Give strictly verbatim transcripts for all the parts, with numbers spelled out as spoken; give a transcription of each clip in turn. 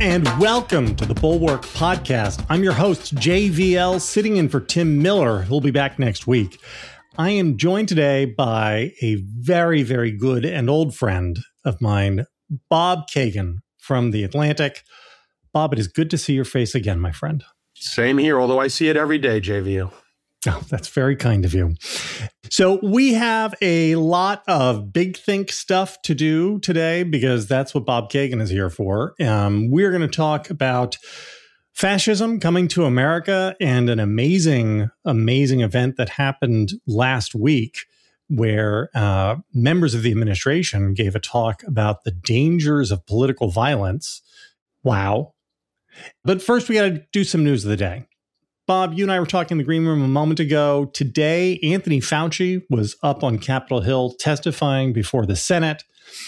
and welcome to the Bulwark Podcast. I'm your host, J V L, sitting in for Tim Miller, who'll be back next week. I am joined today by a very, very good and old friend of mine, Bob Kagan from The Atlantic. Bob, it is good to see your face again, my friend. Same here, although I see it every day, J V L. Oh, that's very kind of you. So we have a lot of big think stuff to do today because that's what Bob Kagan is here for. Um, we're going to talk about fascism coming to America and an amazing, amazing event that happened last week where uh, members of the administration gave a talk about the dangers of political violence. Wow. But first, we got to do some news of the day. Bob, you and I were talking in the green room a moment ago. Today, Anthony Fauci was up on Capitol Hill testifying before the Senate.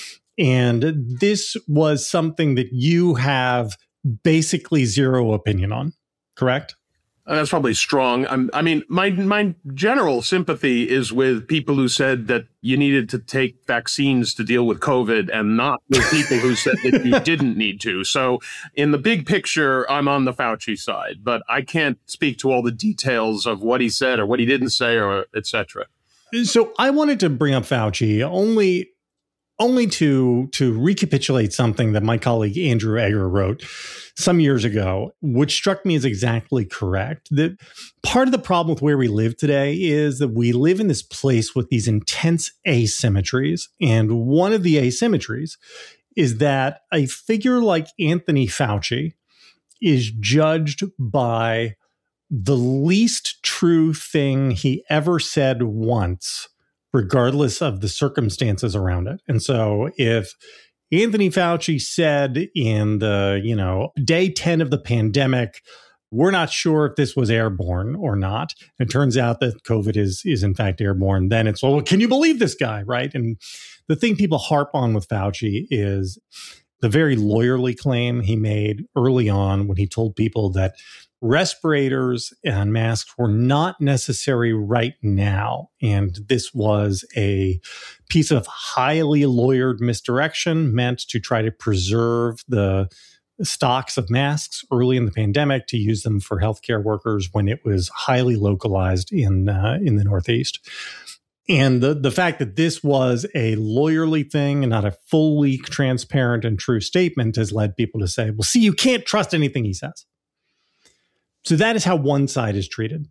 And this was something that you have basically zero opinion on, correct? Uh, that's probably strong. I'm, I mean, my my general sympathy is with people who said that you needed to take vaccines to deal with COVID and not with people who said that you didn't need to. So in the big picture, I'm on the Fauci side, but I can't speak to all the details of what he said or what he didn't say or et cetera. So I wanted to bring up Fauci only only to to recapitulate something that my colleague Andrew Egger wrote some years ago, which struck me as exactly correct. That part of the problem with where we live today is that we live in this place with these intense asymmetries. And one of the asymmetries is that a figure like Anthony Fauci is judged by the least true thing he ever said once, regardless of the circumstances around it. And so if Anthony Fauci said in the, you know, day ten of the pandemic, we're not sure if this was airborne or not. It turns out that COVID is, is in fact airborne. Then it's, well, can you believe this guy, right? And the thing people harp on with Fauci is the very lawyerly claim he made early on when he told people that respirators and masks were not necessary right now. And this was a piece of highly lawyered misdirection meant to try to preserve the stocks of masks early in the pandemic to use them for healthcare workers when it was highly localized in uh, in the Northeast. And the, the fact that this was a lawyerly thing and not a fully transparent and true statement has led people to say, well, see, you can't trust anything he says. So that is how one side is treated.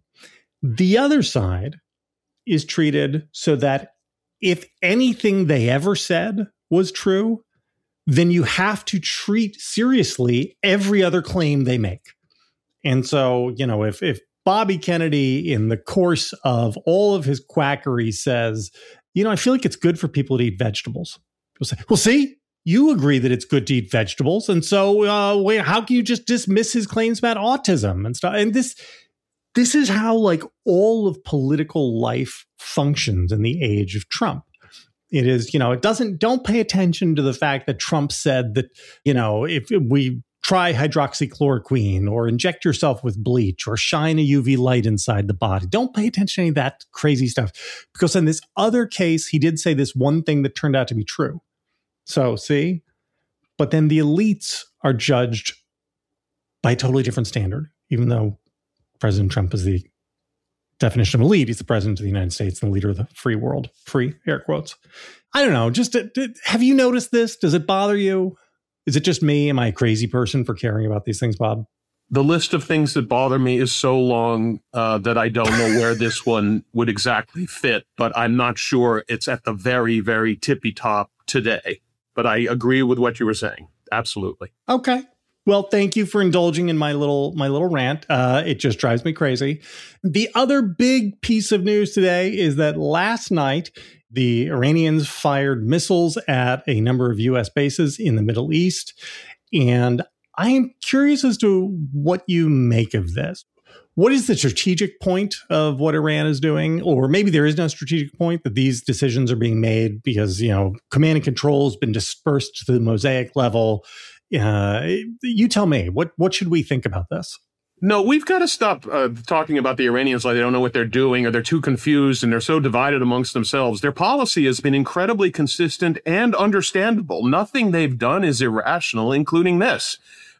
The other side is treated so that if anything they ever said was true, then you have to treat seriously every other claim they make. And so, you know, if if Bobby Kennedy, in the course of all of his quackery, says, you know, I feel like it's good for people to eat vegetables. People say, well, see, you agree that it's good to eat vegetables. And so, uh, wait, how can you just dismiss his claims about autism and stuff? And this, this is how like all of political life functions in the age of Trump. It is, you know, it doesn't, don't pay attention to the fact that Trump said that, you know, if we try hydroxychloroquine or inject yourself with bleach or shine a U V light inside the body. Don't pay attention to any of that crazy stuff. Because in this other case, he did say this one thing that turned out to be true. So, see, but then the elites are judged by a totally different standard, even though President Trump is the definition of elite. He's the president of the United States and the leader of the free world. Free, air quotes. I don't know. Just uh, have you noticed this? Does it bother you? Is it just me? Am I a crazy person for caring about these things, Bob? The list of things that bother me is so long uh, that I don't know where this one would exactly fit, but I'm not sure it's at the very, very tippy top today. But I agree with what you were saying. Absolutely. Okay. Well, thank you for indulging in my little my little rant. Uh, it just drives me crazy. The other big piece of news today is that last night, the Iranians fired missiles at a number of U S bases in the Middle East. And I am curious as to what you make of this. What is the strategic point of what Iran is doing? Or maybe there is no strategic point, that these decisions are being made because, you know, command and control has been dispersed to the mosaic level. Uh, you tell me, what, what should we think about this? No, we've got to stop uh, talking about the Iranians like they don't know what they're doing, or they're too confused and they're so divided amongst themselves. Their policy has been incredibly consistent and understandable. Nothing they've done is irrational, including this.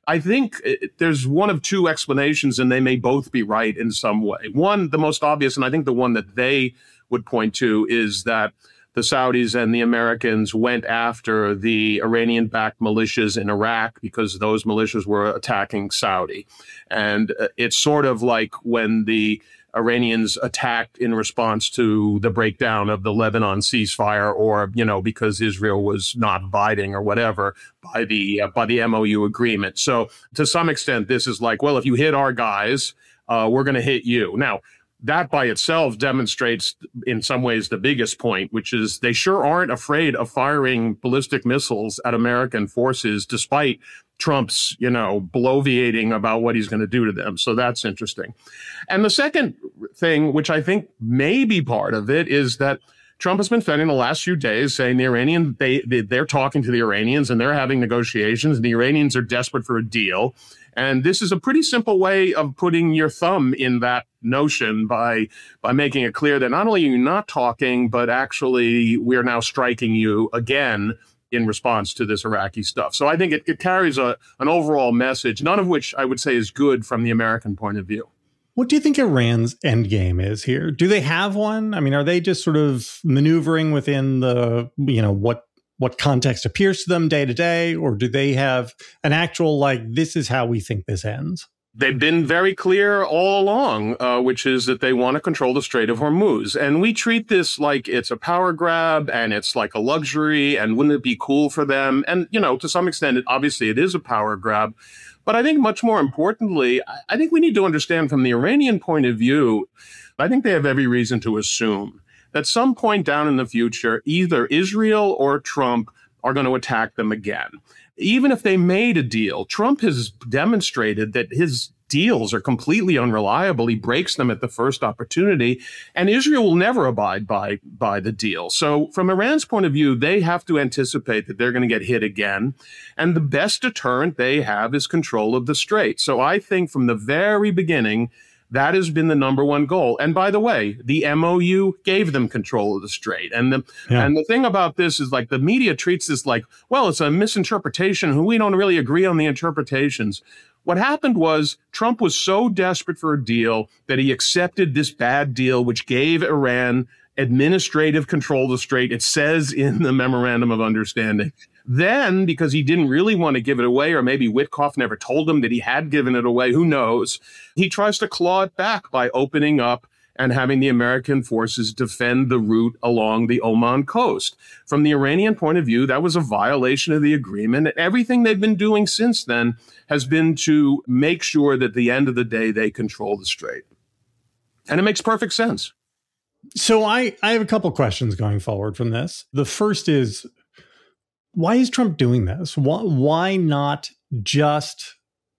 I think it, there's one of two explanations, and they may both be right in some way. One, the most obvious, and I think the one that they would point to, is that the Saudis and the Americans went after the Iranian-backed militias in Iraq because those militias were attacking Saudi. And it's sort of like when the Iranians attacked in response to the breakdown of the Lebanon ceasefire, or, you know, because Israel was not abiding or whatever by the uh, by the M O U agreement. So to some extent, this is like, well, if you hit our guys, uh, we're going to hit you. Now, that by itself demonstrates in some ways the biggest point, which is they sure aren't afraid of firing ballistic missiles at American forces, despite Trump's, you know, bloviating about what he's going to do to them. So that's interesting. And the second thing, which I think may be part of it, is that Trump has been spending the last few days saying the Iranian, they, they, they're talking to the Iranians and they're having negotiations, and the Iranians are desperate for a deal. And this is a pretty simple way of putting your thumb in that notion by by making it clear that not only are you not talking, but actually we're now striking you again in response to this Iraqi stuff. So I think it, it carries a an overall message, none of which I would say is good from the American point of view. What do you think Iran's end game is here? Do they have one? I mean, are they just sort of maneuvering within the, you know, what what context appears to them day to day, or do they have an actual, like, this is how we think this ends? They've been very clear all along, uh, which is that they want to control the Strait of Hormuz. And we treat this like it's a power grab and it's like a luxury, and wouldn't it be cool for them? And, you know, to some extent, it, obviously it is a power grab. But I think much more importantly, I think we need to understand from the Iranian point of view, I think they have every reason to assume that some point down in the future, either Israel or Trump are going to attack them again. Even if they made a deal, Trump has demonstrated that his deals are completely unreliable. He breaks them at the first opportunity, and Israel will never abide by, by the deal. So from Iran's point of view, they have to anticipate that they're going to get hit again. And the best deterrent they have is control of the strait. So I think from the very beginning, that has been the number one goal. And by the way, the M O U gave them control of the strait. And the yeah. and the thing about this is, like, the media treats this like, well, it's a misinterpretation. We don't really agree on the interpretations. What happened was Trump was so desperate for a deal that he accepted this bad deal, which gave Iran administrative control of the strait. It says in the memorandum of understanding. Then, because he didn't really want to give it away, or maybe Witkoff never told him that he had given it away, who knows, he tries to claw it back by opening up and having the American forces defend the route along the Oman coast. From the Iranian point of view, that was a violation of the agreement. And everything they've been doing since then has been to make sure that at the end of the day, they control the strait. And it makes perfect sense. So I, I have a couple questions going forward from this. The first is, why is Trump doing this? Why, why not just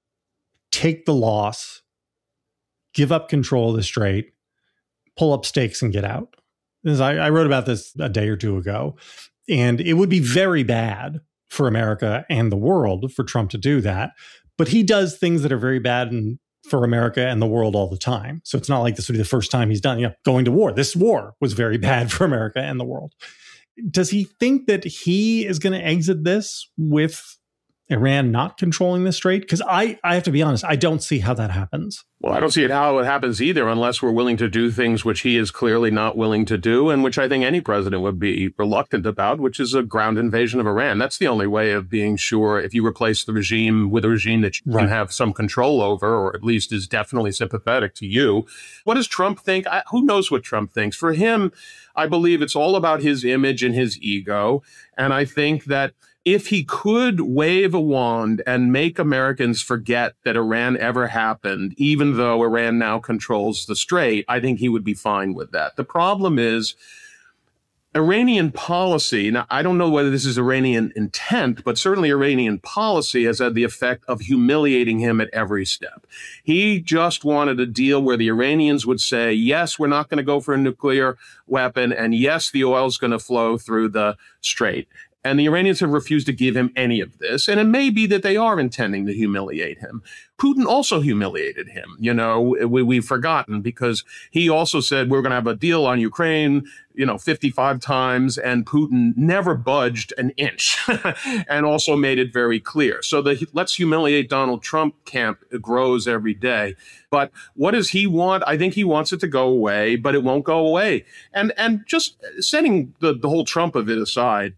take the loss, give up control of the strait, pull up stakes and get out? As I, I wrote about this a day or two ago, and it would be very bad for America and the world for Trump to do that. But he does things that are very bad in, for America and the world all the time. So it's not like this would be the first time he's done, you know, going to war. This war was very bad for America and the world. Does he think that he is going to exit this with Iran not controlling the strait? Because I, I have to be honest, I don't see how that happens. Well, I don't see it how it happens either, unless we're willing to do things which he is clearly not willing to do, and which I think any president would be reluctant about, which is a ground invasion of Iran. That's the only way of being sure, if you replace the regime with a regime that you right. can have some control over, or at least is definitely sympathetic to you. What does Trump think? I, who knows what Trump thinks? For him, I believe it's all about his image and his ego. And I think that if he could wave a wand and make Americans forget that Iran ever happened, even though Iran now controls the strait, I think he would be fine with that. The problem is Iranian policy. Now, I don't know whether this is Iranian intent, but certainly Iranian policy has had the effect of humiliating him at every step. He just wanted a deal where the Iranians would say, yes, we're not going to go for a nuclear weapon, and yes, the oil's going to flow through the strait. And the Iranians have refused to give him any of this. And it may be that they are intending to humiliate him. Putin also humiliated him. You know, we, we've forgotten because he also said we're going to have a deal on Ukraine, you know, fifty-five times. And Putin never budged an inch and also made it very clear. So the let's humiliate Donald Trump camp grows every day. But what does he want? I think he wants it to go away, but it won't go away. And and just setting the, the whole Trump of it aside,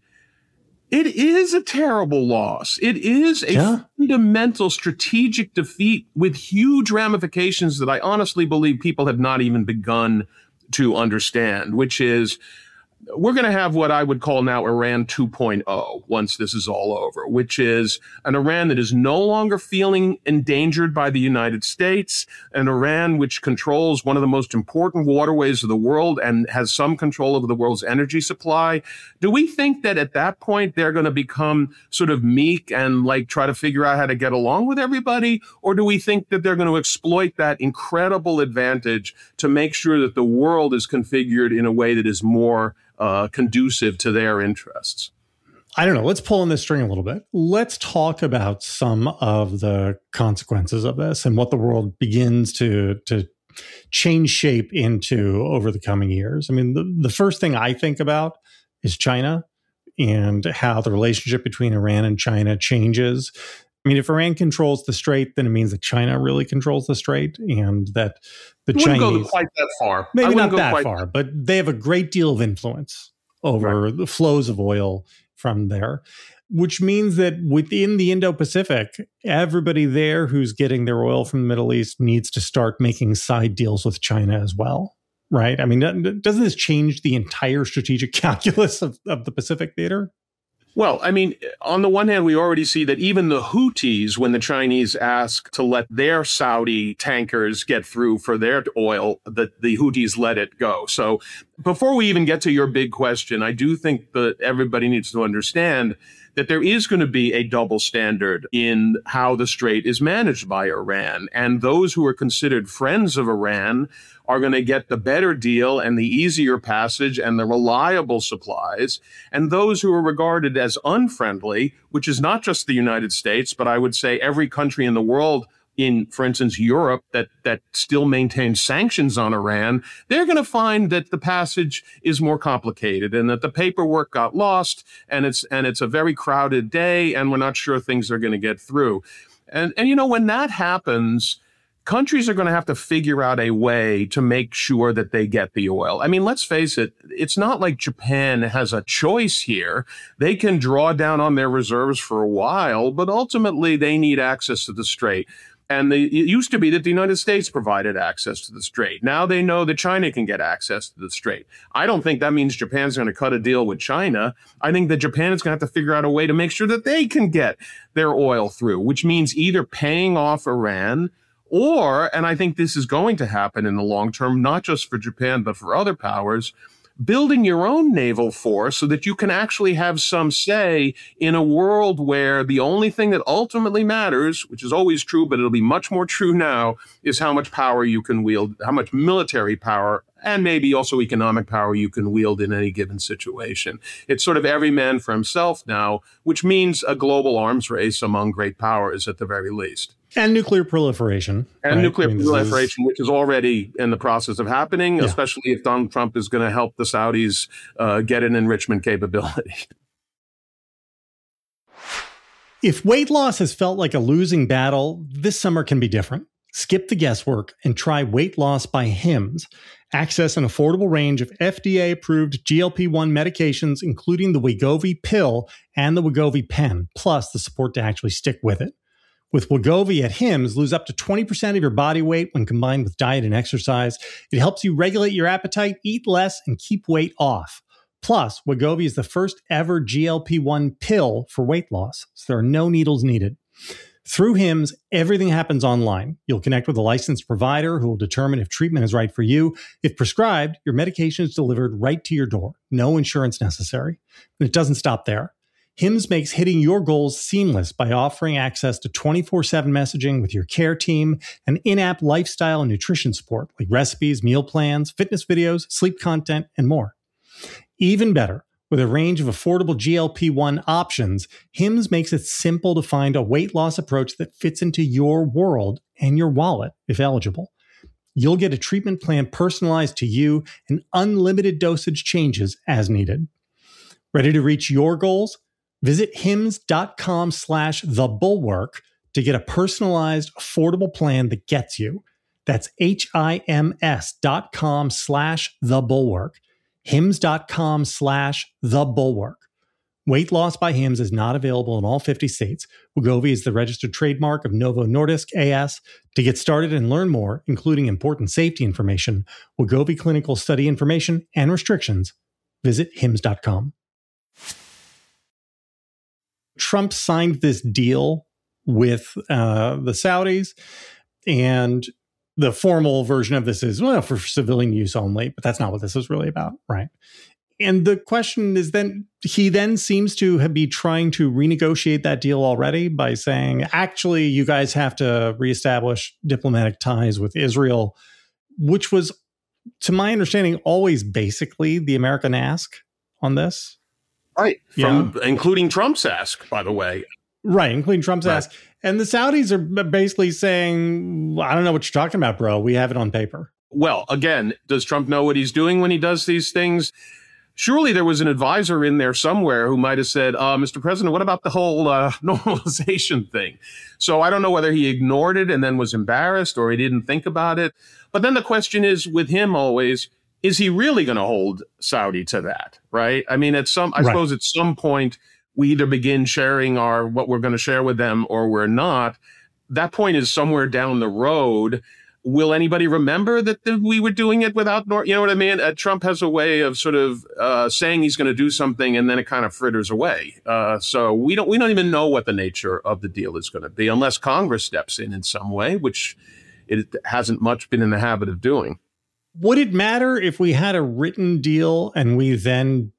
it is a terrible loss. It is a yeah. fundamental strategic defeat with huge ramifications that I honestly believe people have not even begun to understand, which is we're going to have what I would call now Iran two point oh once this is all over, which is an Iran that is no longer feeling endangered by the United States, an Iran which controls one of the most important waterways of the world and has some control over the world's energy supply. Do we think that at that point they're going to become sort of meek and like try to figure out how to get along with everybody? Or do we think that they're going to exploit that incredible advantage to make sure that the world is configured in a way that is more Uh, conducive to their interests? I don't know. Let's pull on this string a little bit. Let's talk about some of the consequences of this and what the world begins to to change shape into over the coming years. I mean, the, the first thing I think about is China and how the relationship between Iran and China changes. I mean, if Iran controls the strait, then it means that China really controls the strait, and that the Chinese Chinese go quite that far. Maybe not that far, but they have a great deal of influence over right. the flows of oil from there, which means that within the Indo-Pacific, everybody there who's getting their oil from the Middle East needs to start making side deals with China as well, right? I mean, doesn't this change the entire strategic calculus of, of the Pacific theater? Well, I mean, on the one hand, we already see that even the Houthis, when the Chinese ask to let their Saudi tankers get through for their oil, that the Houthis let it go. So before we even get to your big question, I do think that everybody needs to understand that there is going to be a double standard in how the strait is managed by Iran. And those who are considered friends of Iran are going to get the better deal and the easier passage and the reliable supplies. And those who are regarded as unfriendly, which is not just the United States, but I would say every country in the world, in, for instance, Europe, that that still maintains sanctions on Iran, they're going to find that the passage is more complicated and that the paperwork got lost and it's and it's a very crowded day and we're not sure things are going to get through. And, and you know, when that happens, countries are going to have to figure out a way to make sure that they get the oil. I mean, let's face it, it's not like Japan has a choice here. They can draw down on their reserves for a while, but ultimately they need access to the strait. And the, it used to be that the United States provided access to the strait. Now they know that China can get access to the strait. I don't think that means Japan's going to cut a deal with China. I think that Japan is going to have to figure out a way to make sure that they can get their oil through, which means either paying off Iran or, and I think this is going to happen in the long term, not just for Japan, but for other powers, building your own naval force so that you can actually have some say in a world where the only thing that ultimately matters, which is always true, but it'll be much more true now, is how much power you can wield, how much military power and maybe also economic power you can wield in any given situation. It's sort of every man for himself now, which means a global arms race among great powers at the very least. And nuclear proliferation. And right? nuclear I mean, proliferation, is... which is already in the process of happening, yeah. especially if Donald Trump is going to help the Saudis uh, get an enrichment capability. If weight loss has felt like a losing battle, this summer can be different. Skip the guesswork and try Weight Loss by Hims. Access an affordable range of F D A-approved G L P one medications, including the Wegovy pill and the Wegovy pen, plus the support to actually stick with it. With Wegovy at Hims, lose up to twenty percent of your body weight when combined with diet and exercise. It helps you regulate your appetite, eat less, and keep weight off. Plus, Wegovy is the first ever G L P one pill for weight loss, so there are no needles needed. Through Hims, everything happens online. You'll connect with a licensed provider who will determine if treatment is right for you. If prescribed, your medication is delivered right to your door. No insurance necessary. And it doesn't stop there. Hims makes hitting your goals seamless by offering access to twenty-four seven messaging with your care team and in-app lifestyle and nutrition support like recipes, meal plans, fitness videos, sleep content, and more. Even better, With a range of affordable G L P one options, Hims makes it simple to find a weight loss approach that fits into your world and your wallet, if eligible. You'll get a treatment plan personalized to you and unlimited dosage changes as needed. Ready to reach your goals? Visit hims.com slash the bulwark to get a personalized, affordable plan that gets you. That's H-I-M-S dot com slash the bulwark. Hims.com slash the bulwark. Weight loss by Hims is not available in all fifty states. Wegovy is the registered trademark of Novo Nordisk A S. To get started and learn more, including important safety information, Wegovy clinical study information, and restrictions, visit hims dot com. Trump signed this deal with uh, the Saudis, and the formal version of this is, well, for civilian use only, but that's not what this is really about, right? And the question is then, he then seems to be trying to renegotiate that deal already by saying, actually, you guys have to reestablish diplomatic ties with Israel, which was, to my understanding, always basically the American ask on this. Right. From yeah. including Trump's ask, by the way. Right, including Trump's right. ask. And the Saudis are basically saying, I don't know what you're talking about, bro. We have it on paper. Well, again, does Trump know what he's doing when he does these things? Surely there was an advisor in there somewhere who might have said, uh, Mister President, what about the whole uh, normalization thing? So I don't know whether he ignored it and then was embarrassed or he didn't think about it. But then the question is with him always, is he really going to hold Saudi to that? Right. I mean, at some I right. suppose at some point we either begin sharing our what we're going to share with them or we're not. That point is somewhere down the road. Will anybody remember that the, we were doing it without, you know what I mean? Uh, Trump has a way of sort of uh, saying he's going to do something and then it kind of fritters away. Uh, so we don't we don't even know what the nature of the deal is going to be unless Congress steps in in some way, which it hasn't much been in the habit of doing. Would it matter if we had a written deal and we then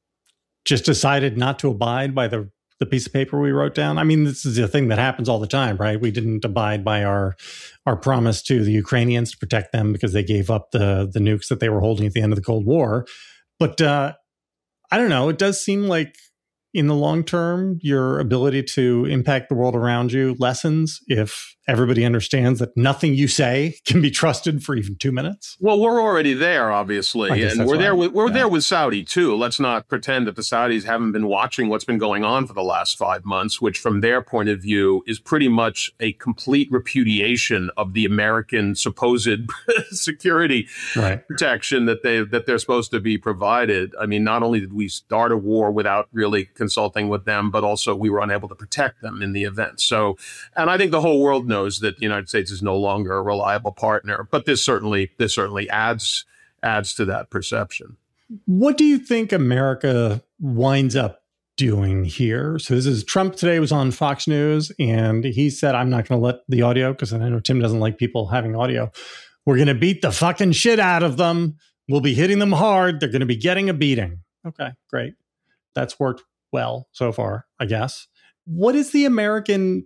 just decided not to abide by the the piece of paper we wrote down? I mean, this is a thing that happens all the time, right? We didn't abide by our our promise to the Ukrainians to protect them because they gave up the the nukes that they were holding at the end of the Cold War. But uh, I don't know. It does seem like in the long term, your ability to impact the world around you lessens if everybody understands that nothing you say can be trusted for even two minutes. Well, we're already there, obviously, and we're there. With, we're yeah. there with Saudi too. Let's not pretend that the Saudis haven't been watching what's been going on for the last five months, which, from their point of view, is pretty much a complete repudiation of the American supposed security right. protection that they that they're supposed to be provided. I mean, not only did we start a war without really consulting with them, but also we were unable to protect them in the event. So, and I think the whole world knows that the United States is no longer a reliable partner, but this certainly this certainly adds adds to that perception. What do you think America winds up doing here? So this is Trump today was on Fox News and he said, I'm not going to let the audio, because I know Tim doesn't like people having audio. We're going to beat the fucking shit out of them. We'll be hitting them hard. They're going to be getting a beating. Okay, great. That's worked well so far, I guess. What is the American,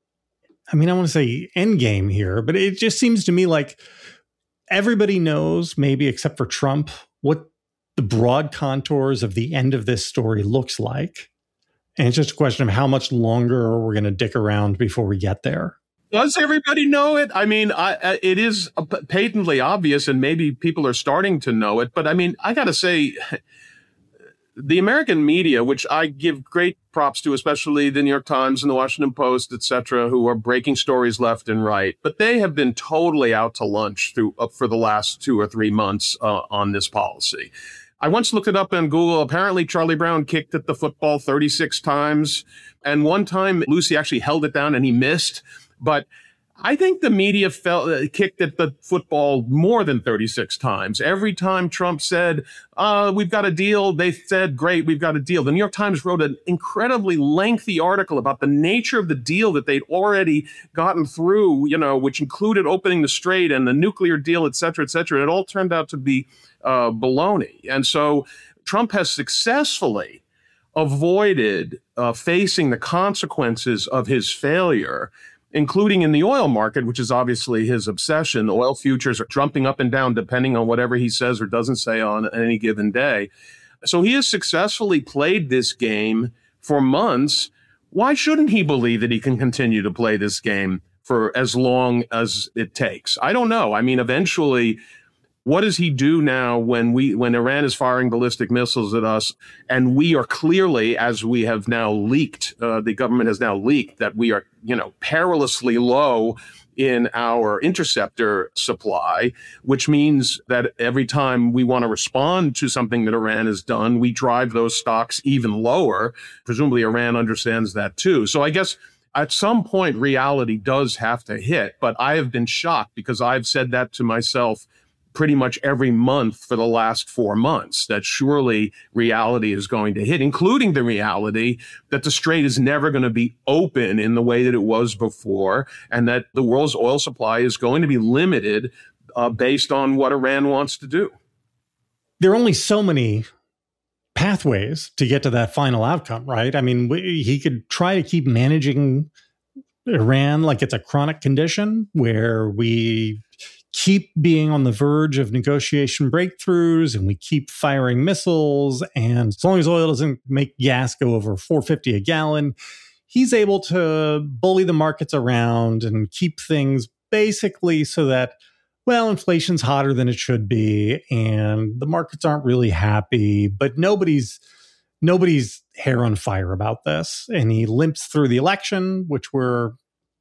I mean, I want to say end game here, but it just seems to me like everybody knows, maybe except for Trump, what the broad contours of the end of this story looks like. And it's just a question of how much longer we're going to dick around before we get there. Does everybody know it? I mean, I, it is patently obvious, and maybe people are starting to know it. But I mean, I got to say, the American media, which I give great props to, especially the New York Times and the Washington Post, et cetera, who are breaking stories left and right, but they have been totally out to lunch through uh, for the last two or three months uh, on this policy. I once looked it up on Google. Apparently, Charlie Brown kicked at the football thirty-six times. And one time, Lucy actually held it down and he missed. But I think the media felt uh, kicked at the football more than thirty-six times. Every time Trump said, uh, we've got a deal, they said, great, we've got a deal. The New York Times wrote an incredibly lengthy article about the nature of the deal that they'd already gotten through, you know, which included opening the strait and the nuclear deal, et cetera, et cetera. It all turned out to be uh, baloney. And so Trump has successfully avoided uh, facing the consequences of his failure, including in the oil market, which is obviously his obsession. Oil futures are jumping up and down depending on whatever he says or doesn't say on any given day. So he has successfully played this game for months. Why shouldn't he believe that he can continue to play this game for as long as it takes? I don't know. I mean, eventually, what does he do now when we when Iran is firing ballistic missiles at us, and we are clearly, as we have now leaked, uh, the government has now leaked that we are, you know, perilously low in our interceptor supply, which means that every time we want to respond to something that Iran has done, we drive those stocks even lower. Presumably Iran understands that too. So I guess at some point reality does have to hit, but I have been shocked because I've said that to myself pretty much every month for the last four months, that surely reality is going to hit, including the reality that the Strait is never going to be open in the way that it was before, and that the world's oil supply is going to be limited uh, based on what Iran wants to do. There are only so many pathways to get to that final outcome, right? I mean, we, he could try to keep managing Iran like it's a chronic condition where we keep being on the verge of negotiation breakthroughs and we keep firing missiles. And as long as oil doesn't make gas go over four fifty a gallon, he's able to bully the markets around and keep things basically so that, well, inflation's hotter than it should be and the markets aren't really happy, but nobody's nobody's hair on fire about this. And he limps through the election, which we're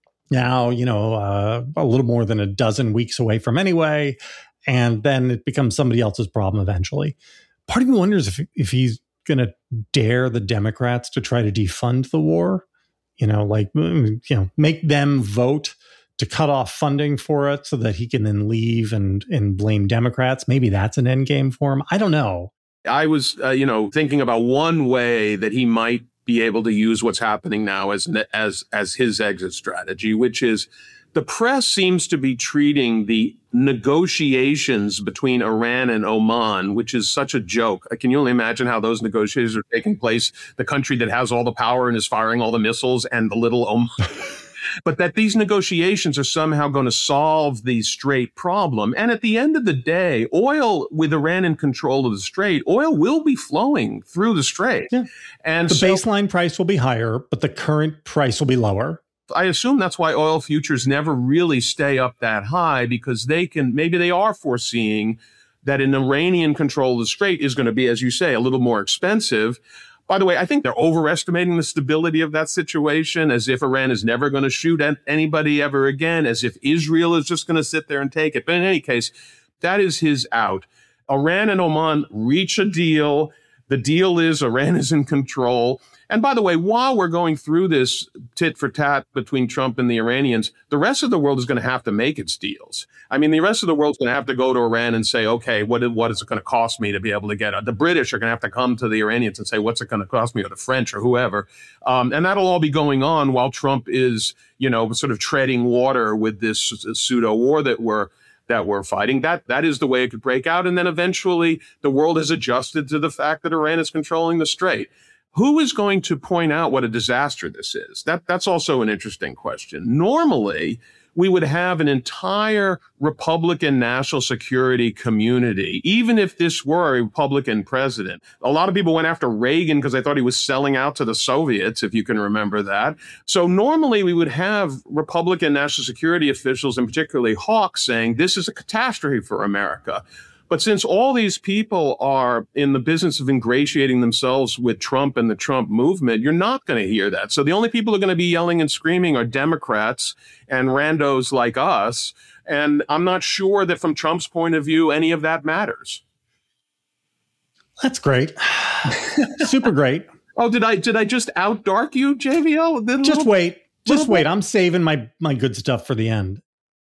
now, you know, uh, a little more than a dozen weeks away from anyway, and then it becomes somebody else's problem eventually. Part of me wonders if if he's going to dare the Democrats to try to defund the war, you know, like, you know, make them vote to cut off funding for it so that he can then leave and and blame Democrats. Maybe that's an end game for him. I don't know. I was, uh, you know, thinking about one way that he might be able to use what's happening now as as as his exit strategy, which is the press seems to be treating the negotiations between Iran and Oman, which is such a joke. Can you only imagine how those negotiations are taking place? The country that has all the power and is firing all the missiles, and the little Oman. But that these negotiations are somehow going to solve the Strait problem. And at the end of the day, oil, with Iran in control of the Strait, oil will be flowing through the Strait. Yeah. And the so, baseline price will be higher, but the current price will be lower. I assume that's why oil futures never really stay up that high, because they can, maybe they are foreseeing that an Iranian control of the Strait is going to be, as you say, a little more expensive. By the way, I think they're overestimating the stability of that situation, as if Iran is never going to shoot at anybody ever again, as if Israel is just going to sit there and take it. But in any case, that is his out. Iran and Oman reach a deal. The deal is Iran is in control. And by the way, while we're going through this tit for tat between Trump and the Iranians, the rest of the world is going to have to make its deals. I mean, the rest of the world's going to have to go to Iran and say, okay, what, what is it going to cost me to be able to get it? The British are going to have to come to the Iranians and say, what's it going to cost me, or the French or whoever. Um, and that'll all be going on while Trump is, you know, sort of treading water with this pseudo war that we're that we're fighting. That that is the way it could break out. And then eventually the world has adjusted to the fact that Iran is controlling the Strait. Who is going to point out what a disaster this is? That that's also an interesting question. Normally, we would have an entire Republican national security community, even if this were a Republican president. A lot of people went after Reagan because they thought he was selling out to the Soviets, if you can remember that. So normally we would have Republican national security officials, and particularly Hawks, saying this is a catastrophe for America. But since all these people are in the business of ingratiating themselves with Trump and the Trump movement, you're not going to hear that. So the only people who are going to be yelling and screaming are Democrats and randos like us. And I'm not sure that from Trump's point of view, any of that matters. That's great. Super great. Oh, did I did I just outdark you, J V L? Just wait. Just wait. I'm saving my, my good stuff for the end.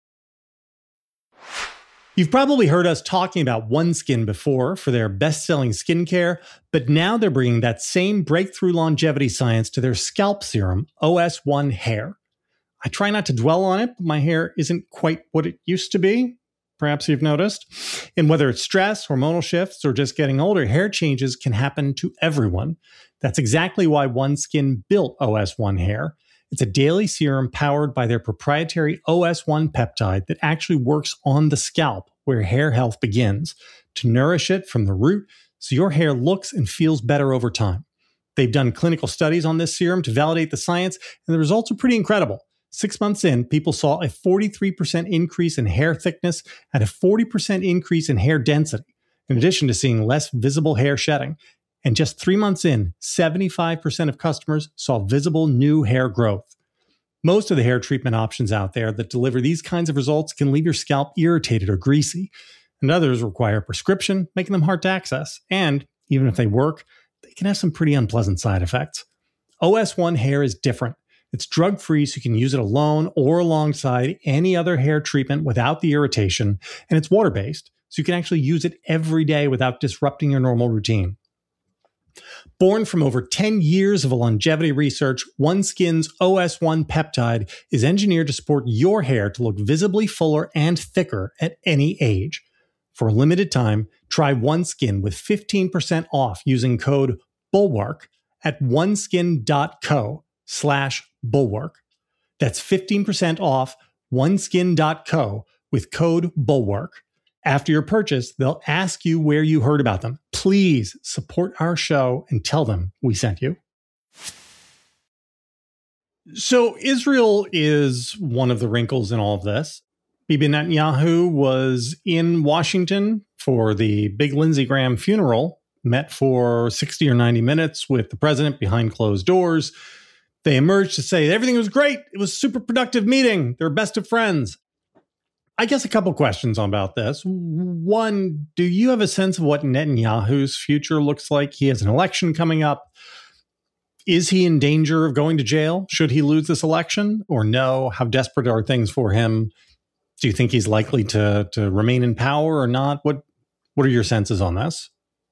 You've probably heard us talking about OneSkin before for their best-selling skincare, but now they're bringing that same breakthrough longevity science to their scalp serum, O S one Hair. I try not to dwell on it, but my hair isn't quite what it used to be. Perhaps you've noticed. And whether it's stress, hormonal shifts, or just getting older, hair changes can happen to everyone. That's exactly why OneSkin built O S one Hair. It's a daily serum powered by their proprietary O S one peptide that actually works on the scalp where hair health begins to nourish it from the root so your hair looks and feels better over time. They've done clinical studies on this serum to validate the science, and the results are pretty incredible. Six months in, people saw a forty-three percent increase in hair thickness and a forty percent increase in hair density, in addition to seeing less visible hair shedding. And just three months in, seventy-five percent of customers saw visible new hair growth. Most of the hair treatment options out there that deliver these kinds of results can leave your scalp irritated or greasy, and others require a prescription, making them hard to access. And even if they work, they can have some pretty unpleasant side effects. O S one Hair is different. It's drug-free, so you can use it alone or alongside any other hair treatment without the irritation, and it's water-based, so you can actually use it every day without disrupting your normal routine. Born from over ten years of longevity research, OneSkin's O S one peptide is engineered to support your hair to look visibly fuller and thicker at any age. For a limited time, try OneSkin with fifteen percent off using code BULWARK at oneskin.co slash bulwark. That's fifteen percent off oneskin.co with code BULWARK. After your purchase, they'll ask you where you heard about them. Please support our show and tell them we sent you. So Israel is one of the wrinkles in all of this. Bibi Netanyahu was in Washington for the big Lindsey Graham funeral, met for sixty or ninety minutes with the president behind closed doors. They emerged to say everything was great. It was a super productive meeting. They're best of friends. I guess a couple questions about this. One, do you have a sense of what Netanyahu's future looks like? He has an election coming up. Is he in danger of going to jail? Should he lose this election or no? How desperate are things for him? Do you think he's likely to, to remain in power or not? What, what are your senses on this?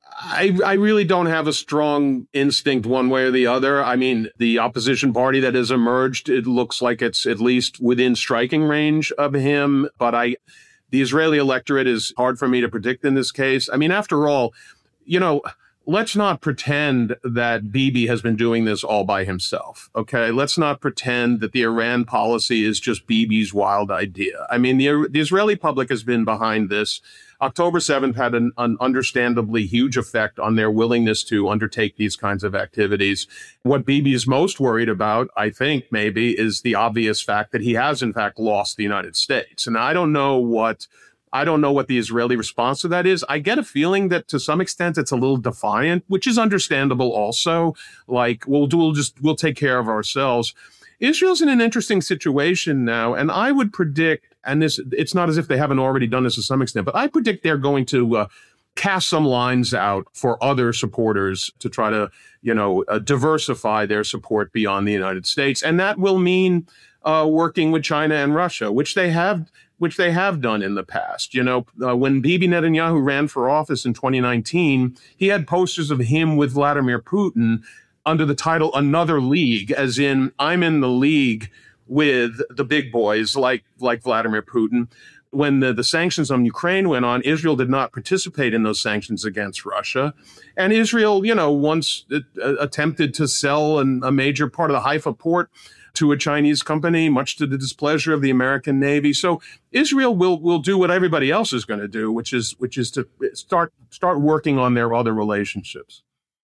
I, I really don't have a strong instinct one way or the other. I mean, the opposition party that has emerged, it looks like it's at least within striking range of him. But I, the Israeli electorate is hard for me to predict in this case. I mean, after all, you know, let's not pretend that Bibi has been doing this all by himself. OK, let's not pretend that the Iran policy is just Bibi's wild idea. I mean, the, the Israeli public has been behind this. October seventh had an, an understandably huge effect on their willingness to undertake these kinds of activities. What Bibi is most worried about, I think, maybe, is the obvious fact that he has, in fact, lost the United States. And I don't know what I don't know what the Israeli response to that is. I get a feeling that to some extent it's a little defiant, which is understandable also. Like, we'll do, we'll just we'll take care of ourselves. Israel's in an interesting situation now, and I would predict, and this it's not as if they haven't already done this to some extent, but I predict they're going to uh, cast some lines out for other supporters to try to, you know, uh, diversify their support beyond the United States, and that will mean uh, working with China and Russia, which they have, which they have done in the past. You know, uh, when Bibi Netanyahu ran for office in twenty nineteen, he had posters of him with Vladimir Putin under the title Another League, as in, I'm in the league with the big boys like like Vladimir Putin. When the, the sanctions on Ukraine went on, Israel did not participate in those sanctions against Russia. And Israel, you know, once it, uh, attempted to sell an, a major part of the Haifa port to a Chinese company, much to the displeasure of the American Navy. So Israel will will do what everybody else is going to do, which is which is to start start working on their other relationships.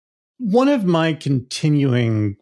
One of my continuing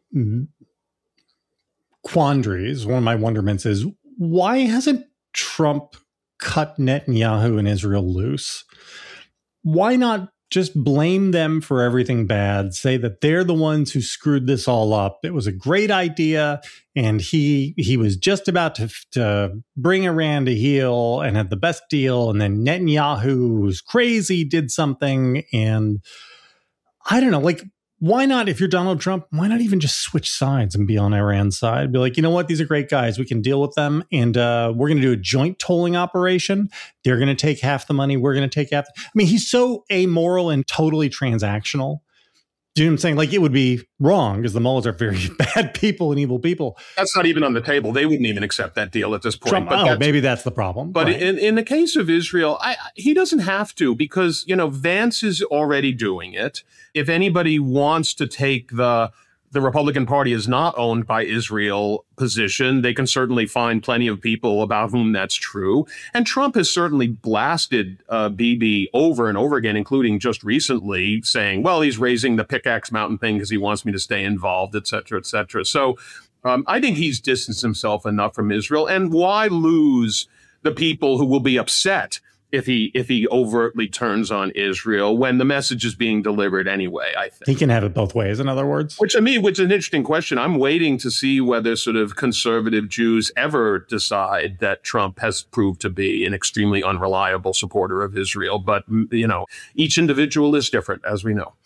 quandaries, one of my wonderments is, why hasn't Trump cut Netanyahu and Israel loose? Why not just blame them for everything bad, say that they're the ones who screwed this all up? It was a great idea, and he he was just about to, to bring Iran to heel and had the best deal, and then Netanyahu was crazy, did something, and I don't know, like, why not, if you're Donald Trump, why not even just switch sides and be on Iran's side? Be like, you know what? These are great guys. We can deal with them. And uh, we're going to do a joint tolling operation. They're going to take half the money. We're going to take half. I mean, he's so amoral and totally transactional. Do you know what I'm saying? Like, it would be wrong because the mullahs are very bad people and evil people. That's not even on the table. They wouldn't even accept that deal at this point. Trump, but oh, that's, maybe that's the problem. But right. in, in the case of Israel, I, he doesn't have to, because, you know, Vance is already doing it. If anybody wants to take the the Republican Party is not owned by Israel position. They can certainly find plenty of people about whom that's true. And Trump has certainly blasted uh, Bibi over and over again, including just recently saying, well, he's raising the Pickaxe Mountain thing because he wants me to stay involved, et cetera, et cetera. So um, I think he's distanced himself enough from Israel. And why lose the people who will be upset if he if he overtly turns on Israel when the message is being delivered anyway, I think. He can have it both ways, in other words. Which, I mean, which is an interesting question. I'm waiting to see whether sort of conservative Jews ever decide that Trump has proved to be an extremely unreliable supporter of Israel. But, you know, each individual is different, as we know.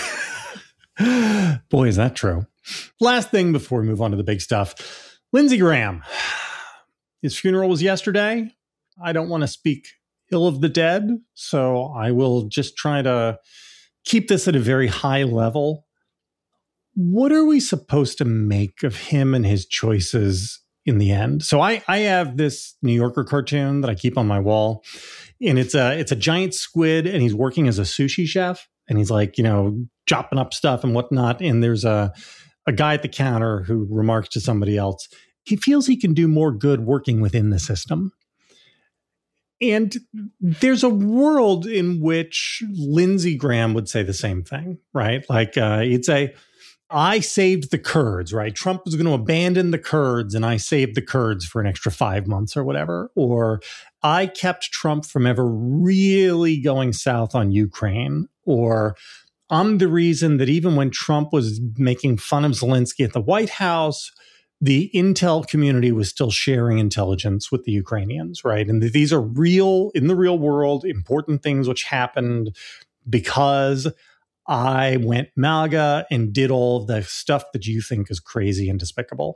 Boy, is that true. Last thing before we move on to the big stuff. Lindsey Graham. His funeral was yesterday. I don't want to speak ill of the dead, so I will just try to keep this at a very high level. What are we supposed to make of him and his choices in the end? So I, I have this New Yorker cartoon that I keep on my wall, and it's a it's a giant squid, and he's working as a sushi chef, and he's like, you know, chopping up stuff and whatnot. And there's a a guy at the counter who remarks to somebody else, he feels he can do more good working within the system. And there's a world in which Lindsey Graham would say the same thing, right? Like uh, he'd say, I saved the Kurds, right? Trump was going to abandon the Kurds and I saved the Kurds for an extra five months or whatever. Or I kept Trump from ever really going south on Ukraine. Or I'm the reason that even when Trump was making fun of Zelensky at the White House, the intel community was still sharing intelligence with the Ukrainians, right? And these are real, in the real world, important things which happened because I went MAGA and did all the stuff that you think is crazy and despicable.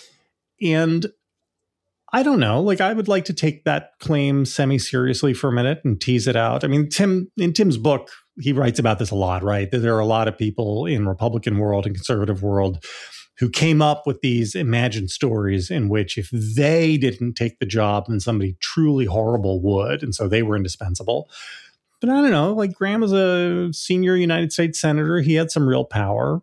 And I don't know, like I would like to take that claim semi-seriously for a minute and tease it out. I mean, Tim, in Tim's book, he writes about this a lot, right? That there are a lot of people in Republican world and conservative world who came up with these imagined stories in which if they didn't take the job, then somebody truly horrible would. And so they were indispensable. But I don't know, like Graham was a senior United States senator. He had some real power.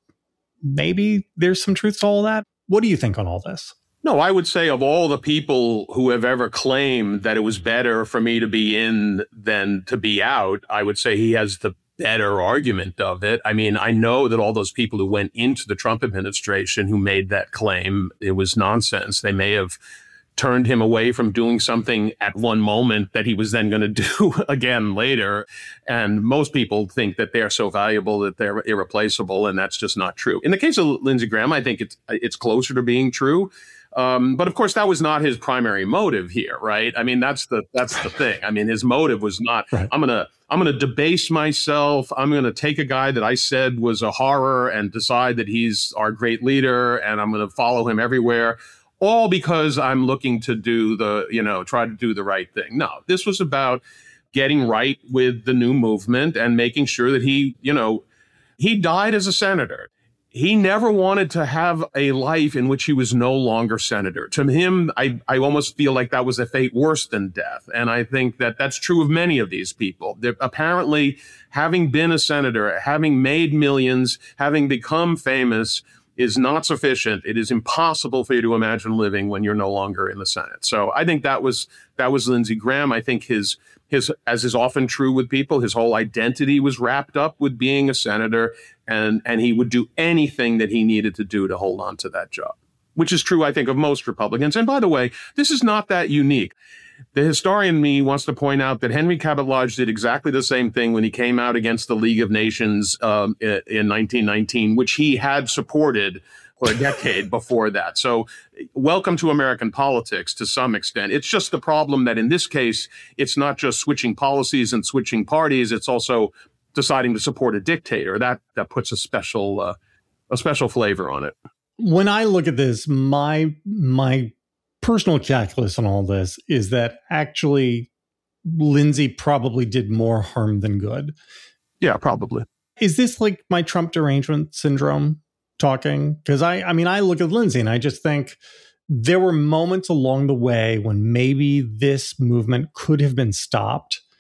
Maybe there's some truth to all that. What do you think on all this? No, I would say of all the people who have ever claimed that it was better for me to be in than to be out, I would say he has the better argument of it. I mean, I know that all those people who went into the Trump administration who made that claim, it was nonsense. They may have turned him away from doing something at one moment that he was then going to do again later. And most people think that they're so valuable that they're irreplaceable, and that's just not true. In the case of Lindsey Graham, I think it's it's closer to being true. Um, but of course, that was not his primary motive here, right? I mean, that's the that's the thing. I mean, his motive was not, right. I'm gonna I'm gonna debase myself. I'm gonna take a guy that I said was a horror and decide that he's our great leader, and I'm gonna follow him everywhere, all because I'm looking to do the, you know, try to do the right thing. No, this was about getting right with the new movement and making sure that he, you know, he died as a senator. He never wanted to have a life in which he was no longer senator. To him, I, I almost feel like that was a fate worse than death. And I think that that's true of many of these people. They're apparently, having been a senator, having made millions, having become famous is not sufficient. It is impossible for you to imagine living when you're no longer in the Senate. So I think that was that was Lindsey Graham. I think his his, as is often true with people, his whole identity was wrapped up with being a senator, and and he would do anything that he needed to do to hold on to that job, which is true, I think, of most Republicans. And by the way, this is not that unique. The historian in me wants to point out that Henry Cabot Lodge did exactly the same thing when he came out against the League of Nations um, in nineteen nineteen, which he had supported for a decade before that. So welcome to American politics to some extent. It's just the problem that in this case, it's not just switching policies and switching parties. It's also deciding to support a dictator. That that puts a special uh, a special flavor on it. When I look at this, my my personal calculus on all this is that actually Lindsey probably did more harm than good. Yeah, probably. Is this like my Trump derangement syndrome talking? Because I, I mean, I look at Lindsey and I just think there were moments along the way when maybe this movement could have been stopped.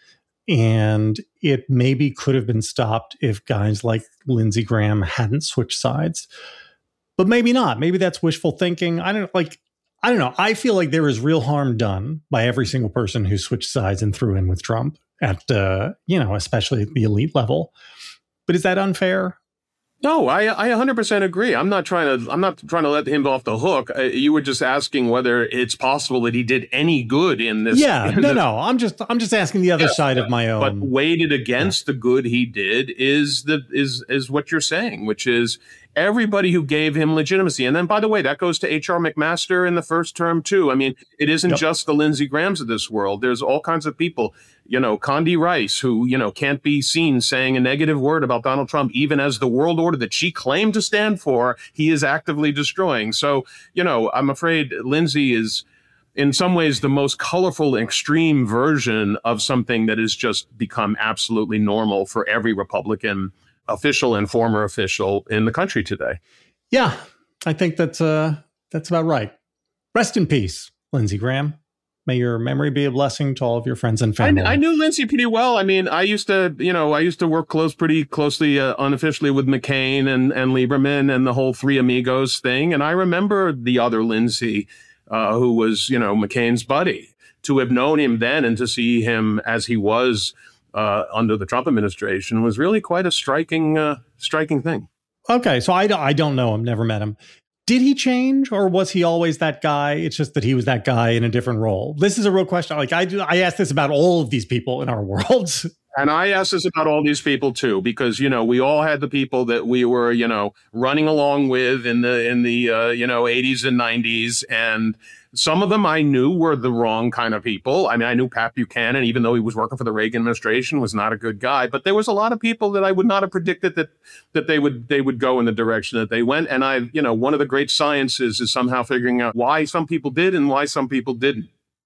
And it maybe could have been stopped if guys like Lindsey Graham hadn't switched sides. But maybe not. Maybe that's wishful thinking. I don't like, I don't know. I feel like there is real harm done by every single person who switched sides and threw in with Trump at, uh, you know, especially at the elite level. But is that unfair? No, I, I one hundred percent agree. I'm not trying to I'm not trying to let him off the hook. Uh, you were just asking whether it's possible that he did any good in this. Yeah, in no, this. no. I'm just I'm just asking the other yeah, side of my own. But weighted against yeah. the good he did is the is is what you're saying, which is everybody who gave him legitimacy. And then, by the way, that goes to H R McMaster in the first term, too. I mean, it isn't yep. just the Lindsey Grahams of this world. There's all kinds of people, you know, Condi Rice, who, you know, can't be seen saying a negative word about Donald Trump, even as the world order that she claimed to stand for, he is actively destroying. So, you know, I'm afraid Lindsey is in some ways the most colorful, extreme version of something that has just become absolutely normal for every Republican official and former official in the country today. Yeah, I think that's uh, that's about right. Rest in peace, Lindsey Graham. May your memory be a blessing to all of your friends and family. I, I knew Lindsey pretty well. I mean, I used to, you know, I used to work close, pretty closely, uh, unofficially with McCain and, and Lieberman and the whole Three Amigos thing. And I remember the other Lindsey, uh, who was, you know, McCain's buddy. To have known him then and to see him as he was Uh, under the Trump administration was really quite a striking, uh, striking thing. Okay, so I, I don't know him, never met him. Did he change, or was he always that guy? It's just that he was that guy in a different role. This is a real question. Like I do, I ask this about all of these people in our worlds. And I ask this about all these people too, because, you know, we all had the people that we were, you know, running along with in the in the uh, you know eighties and nineties, and some of them I knew were the wrong kind of people. I mean, I knew Pat Buchanan, even though he was working for the Reagan administration, was not a good guy. But there was a lot of people that I would not have predicted that that they would they would go in the direction that they went. And I, you know, one of the great sciences is somehow figuring out why some people did and why some people didn't.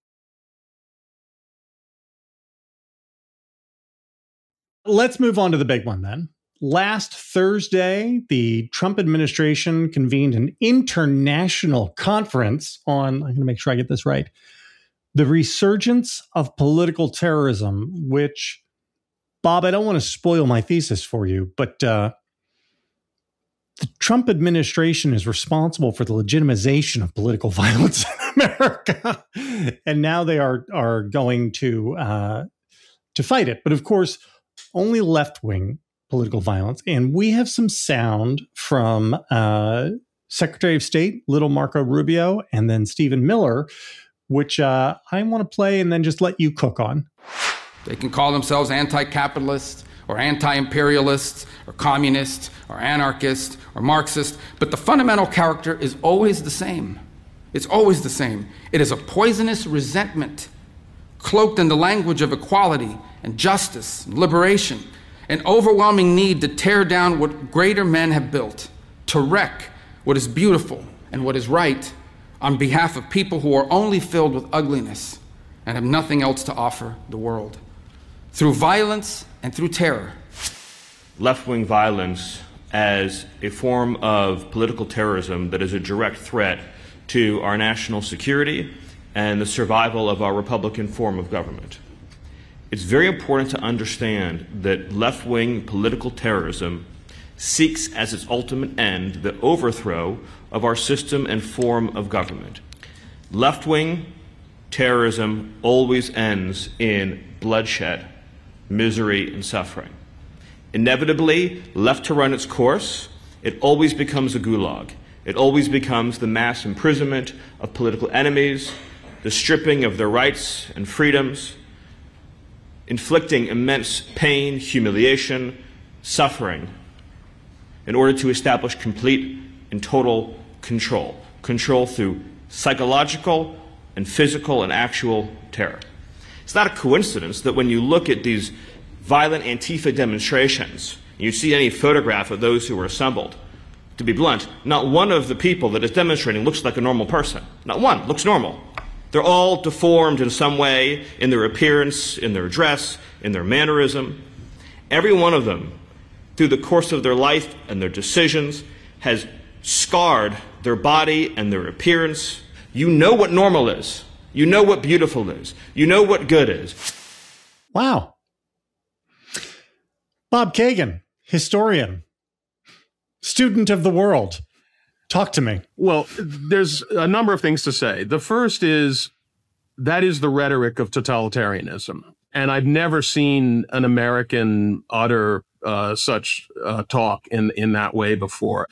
Let's move on to the big one then. Last Thursday, the Trump administration convened an international conference on, I'm going to make sure I get this right, the resurgence of political terrorism, which, Bob, I don't want to spoil my thesis for you, but uh, the Trump administration is responsible for the legitimization of political violence in America. And now they are, are going to, uh, to fight it. But of course, only left-wing political violence. And we have some sound from uh, Secretary of State, Little Marco Rubio, and then Stephen Miller, which uh, I want to play and then just let you cook on. They can call themselves anti-capitalists or anti-imperialists or communists or anarchists or Marxists, but the fundamental character is always the same. It's always the same. It is a poisonous resentment cloaked in the language of equality and justice and liberation, an overwhelming need to tear down what greater men have built, to wreck what is beautiful and what is right on behalf of people who are only filled with ugliness and have nothing else to offer the world. Through violence and through terror. Left-wing violence as a form of political terrorism that is a direct threat to our national security and the survival of our Republican form of government. It's very important to understand that left-wing political terrorism seeks as its ultimate end the overthrow of our system and form of government. Left-wing terrorism always ends in bloodshed, misery, and suffering. Inevitably, left to run its course, it always becomes a gulag. It always becomes the mass imprisonment of political enemies, the stripping of their rights and freedoms, inflicting immense pain, humiliation, suffering, in order to establish complete and total control. Control through psychological and physical and actual terror. It's not a coincidence that when you look at these violent Antifa demonstrations, you see any photograph of those who were assembled. To be blunt, not one of the people that is demonstrating looks like a normal person. Not one looks normal. They're all deformed in some way in their appearance, in their dress, in their mannerism. Every one of them, through the course of their life and their decisions, has scarred their body and their appearance. You know what normal is. You know what beautiful is. You know what good is. Wow. Bob Kagan, historian, student of the world. Talk to me. Well, there's a number of things to say. The first is that is the rhetoric of totalitarianism. And I've never seen an American utter uh, such uh, talk in, in that way before.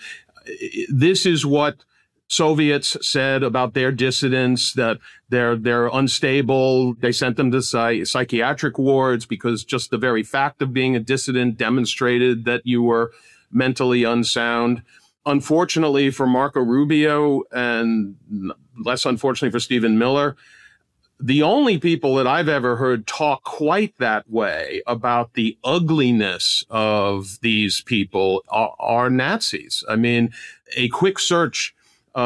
This is what Soviets said about their dissidents, that they're they're unstable. They sent them to psych- psychiatric wards because just the very fact of being a dissident demonstrated that you were mentally unsound. Unfortunately for Marco Rubio, and less unfortunately for Stephen Miller, the only people that I've ever heard talk quite that way about the ugliness of these people are, are Nazis. I mean, a quick search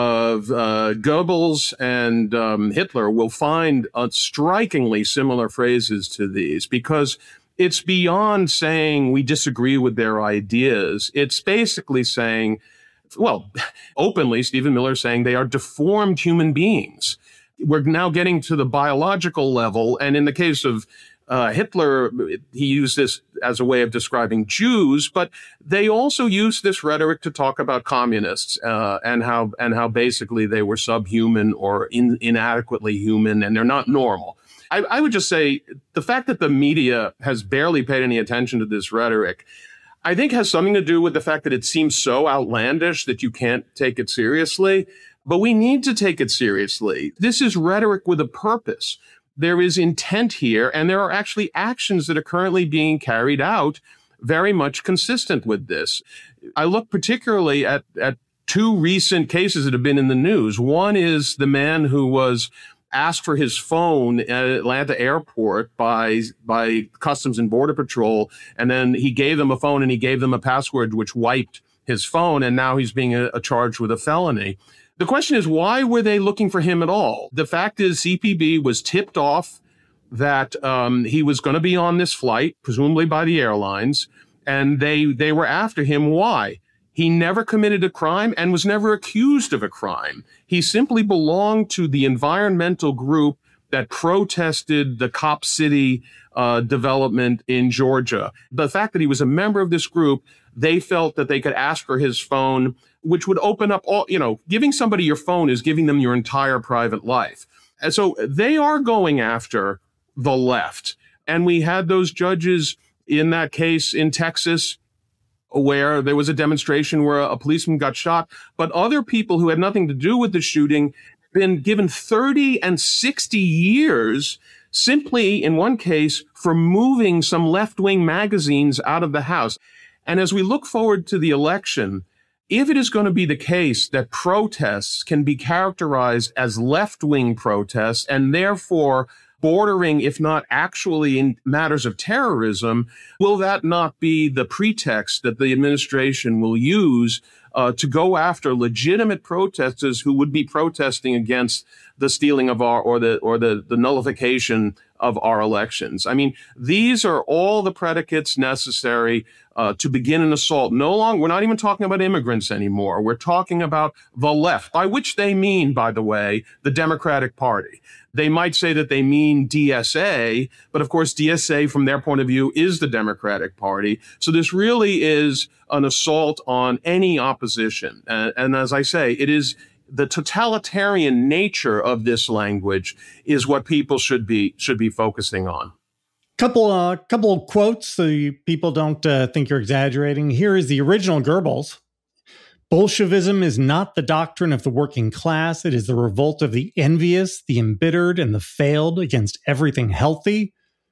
of uh, Goebbels and um, Hitler will find uh, strikingly similar phrases to these, because it's beyond saying we disagree with their ideas. It's basically saying, well, openly, Stephen Miller is saying they are deformed human beings. We're now getting to the biological level. And in the case of uh, Hitler, he used this as a way of describing Jews, but they also used this rhetoric to talk about communists uh, and how and how basically they were subhuman or in, inadequately human, and they're not normal. I, I would just say the fact that the media has barely paid any attention to this rhetoric, I think has something to do with the fact that it seems so outlandish that you can't take it seriously. But we need to take it seriously. This is rhetoric with a purpose. There is intent here, and there are actually actions that are currently being carried out very much consistent with this. I look particularly at, at two recent cases that have been in the news. One is the man who was asked for his phone at Atlanta airport by, by Customs and Border Patrol, and then he gave them a phone and he gave them a password which wiped his phone, and now he's being a, a charged with a felony. The question is, why were they looking for him at all? The fact is, C P B was tipped off that um, he was going to be on this flight, presumably by the airlines, and they they were after him. Why? He never committed a crime and was never accused of a crime. He simply belonged to the environmental group that protested the Cop City uh, development in Georgia. The fact that he was a member of this group, they felt that they could ask for his phone, which would open up all, you know, giving somebody your phone is giving them your entire private life. And so they are going after the left. And we had those judges in that case in Texas where there was a demonstration where a policeman got shot, but other people who had nothing to do with the shooting been given thirty and sixty years simply, in one case, for moving some left-wing magazines out of the house. And as we look forward to the election, if it is going to be the case that protests can be characterized as left-wing protests and therefore bordering, if not actually in matters of terrorism, will that not be the pretext that the administration will use uh, to go after legitimate protesters who would be protesting against the stealing of our, or the, or the, the nullification of our elections? I mean, these are all the predicates necessary uh, to begin an assault. No longer, we're not even talking about immigrants anymore. We're talking about the left, by which they mean, by the way, the Democratic Party. They might say that they mean D S A, but of course, D S A from their point of view is the Democratic Party. So this really is an assault on any opposition. And, and as I say, it is the totalitarian nature of this language is what people should be should be focusing on. Couple, uh, couple of quotes so you, people don't uh, think you're exaggerating. Here is the original Goebbels. Bolshevism is not the doctrine of the working class. It is the revolt of the envious, the embittered, and the failed against everything healthy.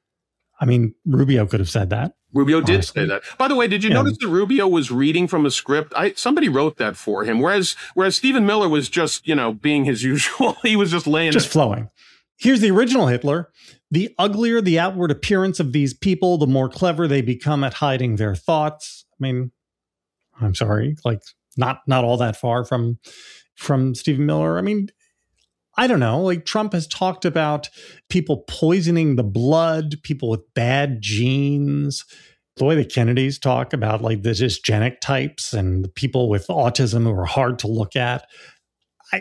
I mean, Rubio could have said that. Rubio did honestly. say that. By the way, did you yeah. notice that Rubio was reading from a script? I, somebody wrote that for him, whereas whereas Stephen Miller was just, you know, being his usual. He was just laying Just it. flowing. Here's the original Hitler. The uglier the outward appearance of these people, the more clever they become at hiding their thoughts. I mean, I'm sorry, like not not all that far from from Stephen Miller. I mean, I don't know, like Trump has talked about people poisoning the blood, people with bad genes, the way the Kennedys talk about like the dysgenic types and the people with autism who are hard to look at. I,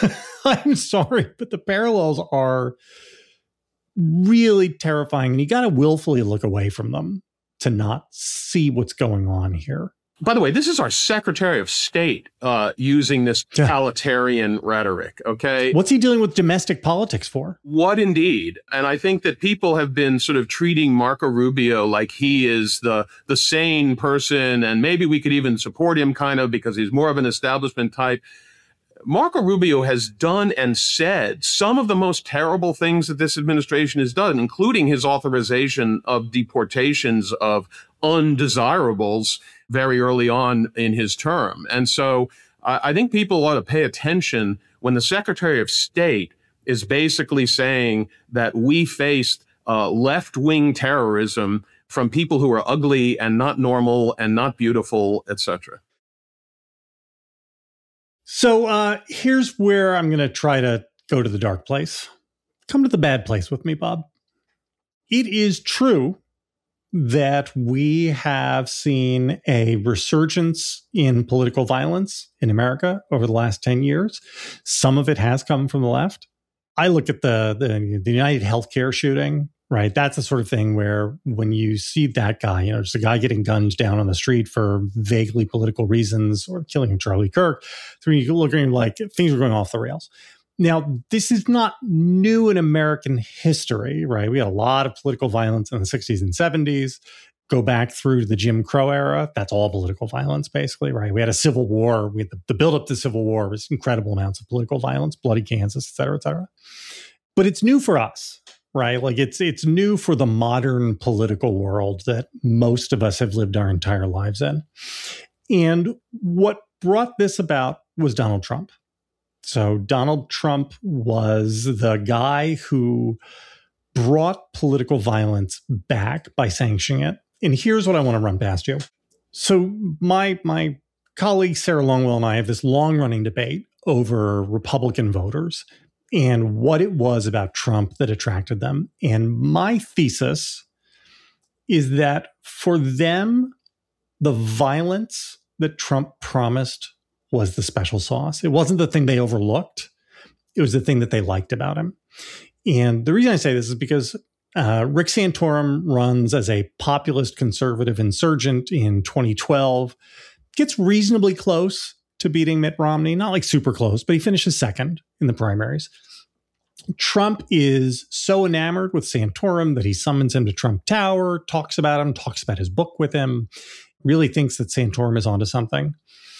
I'm sorry, but the parallels are really terrifying and you got to willfully look away from them. to not see what's going on here. By the way, this is our Secretary of State uh, using this totalitarian rhetoric, okay? What's he dealing with domestic politics for? What indeed? And I think that people have been sort of treating Marco Rubio like he is the, the sane person, and maybe we could even support him kind of because he's more of an establishment type. Marco Rubio has done and said some of the most terrible things that this administration has done, including his authorization of deportations of undesirables very early on in his term. And so I, I think people ought to pay attention when the Secretary of State is basically saying that we faced uh, left-wing terrorism from people who are ugly and not normal and not beautiful, et cetera. So uh, here's where I'm going to try to go to the dark place. Come to the bad place with me, Bob. It is true that we have seen a resurgence in political violence in America over the last ten years. Some of it has come from the left. I look at the, the, the United Healthcare shooting, right? That's the sort of thing where when you see that guy, you know, just a guy getting gunned down on the street for vaguely political reasons or killing Charlie Kirk, so you look at him like things are going off the rails. Now, this is not new in American history, right? We had a lot of political violence in the sixties and seventies. Go back through to the Jim Crow era. That's all political violence, basically, right? We had a civil war. We had the, the buildup to the Civil War was incredible amounts of political violence, bloody Kansas, et cetera, et cetera. But it's new for us, right? Like it's it's new for the modern political world that most of us have lived our entire lives in. And what brought this about was Donald Trump. So Donald Trump was the guy who brought political violence back by sanctioning it. And here's what I want to run past you. So my my colleague Sarah Longwell and I have this long-running debate over Republican voters and what it was about Trump that attracted them. And my thesis is that for them, the violence that Trump promised was the special sauce. It wasn't the thing they overlooked. It was the thing that they liked about him. And the reason I say this is because uh, Rick Santorum runs as a populist conservative insurgent in twenty twelve, gets reasonably close to beating Mitt Romney, not like super close, but he finishes second in the primaries. Trump is so enamored with Santorum that he summons him to Trump Tower, talks about him, talks about his book with him, really thinks that Santorum is onto something.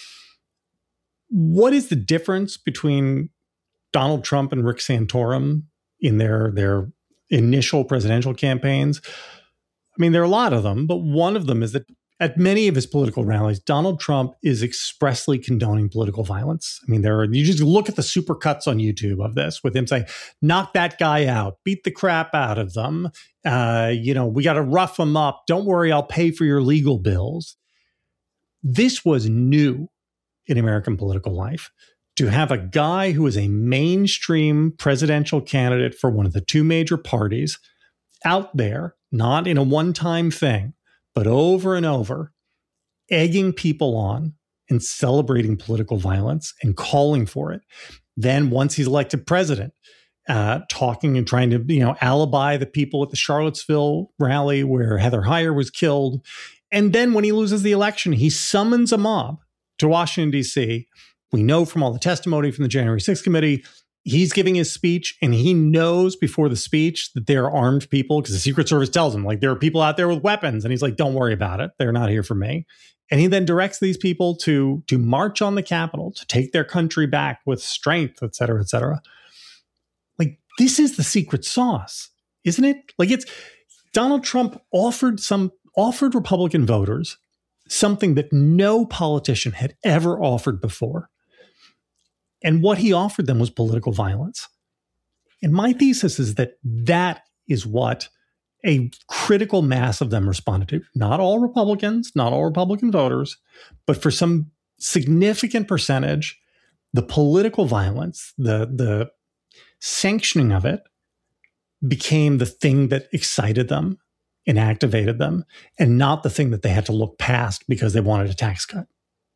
What is the difference between Donald Trump and Rick Santorum in their, their initial presidential campaigns? I mean, there are a lot of them, but one of them is that at many of his political rallies, Donald Trump is expressly condoning political violence. I mean, there are, you just look at the supercuts on YouTube of this with him saying, knock that guy out, beat the crap out of them. Uh, you know, we got to rough them up. Don't worry, I'll pay for your legal bills. This was new in American political life, to have a guy who is a mainstream presidential candidate for one of the two major parties out there, not in a one-time thing, but over and over, egging people on and celebrating political violence and calling for it. Then once he's elected president, uh, talking and trying to, you know, alibi the people at the Charlottesville rally where Heather Heyer was killed. And then when he loses the election, he summons a mob to Washington, D C. We know from all the testimony from the January sixth committee, he's giving his speech and he knows before the speech that there are armed people because the Secret Service tells him, like, there are people out there with weapons. And he's like, don't worry about it. They're not here for me. And he then directs these people to, to march on the Capitol, to take their country back with strength, et cetera, et cetera. Like, this is the secret sauce, isn't it? Like, it's Donald Trump offered some offered Republican voters something that no politician had ever offered before. And what he offered them was political violence. And my thesis is that that is what a critical mass of them responded to. Not all Republicans, not all Republican voters, but for some significant percentage, the political violence, the, the sanctioning of it became the thing that excited them and activated them, and not the thing that they had to look past because they wanted a tax cut.